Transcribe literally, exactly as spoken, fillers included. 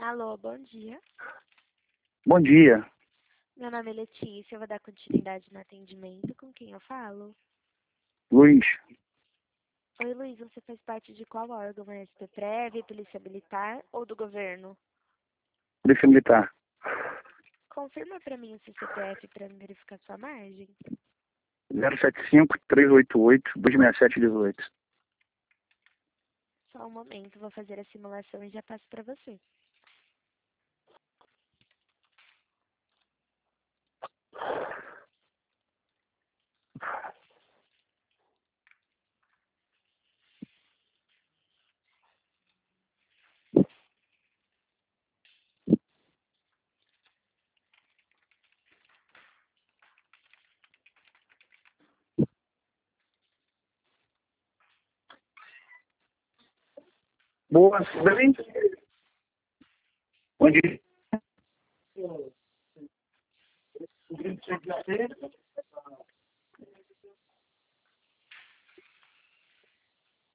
Alô, bom dia. Bom dia. Meu nome é Letícia, eu vou dar continuidade no atendimento. Com quem eu falo? Luiz, Oi, Luiz, você faz parte de qual órgão? É S P Prev, Polícia Militar ou do governo? Polícia Militar. Confirma para mim o seu C P F para verificar sua margem. zero sete cinco, três oito oito, dois seis sete um oito. Só um momento, vou fazer a simulação e já passo para você. Boa, tudo bem? Bom dia.